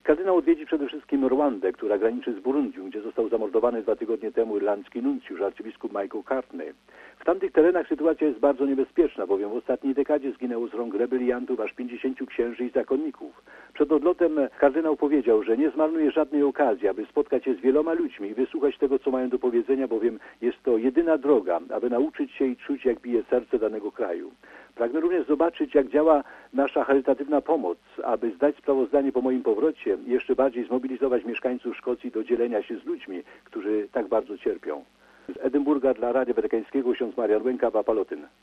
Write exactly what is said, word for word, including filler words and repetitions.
Kardynał odwiedzi przede wszystkim Rwandę, która graniczy z Burundią, gdzie został zamordowany dwa tygodnie temu irlandzki nuncjusz, arcybiskup Michael Cartney. W tamtych terenach sytuacja jest bardzo niebezpieczna, bowiem w ostatniej dekadzie zginęło z rąk rebeliantów aż pięćdziesięciu księży i zakonników. Przed odlotem kardynał powiedział, że nie zmarnuje żadnej okazji, aby spotkać się z wieloma ludźmi i wysłuchać tego, co mają do powiedzenia, bowiem jest to jedyna droga, aby nauczyć się i czuć, jak bije serce danego kraju. Pragnę również zobaczyć, jak działa nasza charytatywna pomoc, aby zdać sprawozdanie po moim powrocie i jeszcze bardziej zmobilizować mieszkańców Szkocji do dzielenia się z ludźmi, którzy tak bardzo cierpią. Z Edynburga dla Radia Watykańskiego ksiądz Marian Łęka, Papalotyn.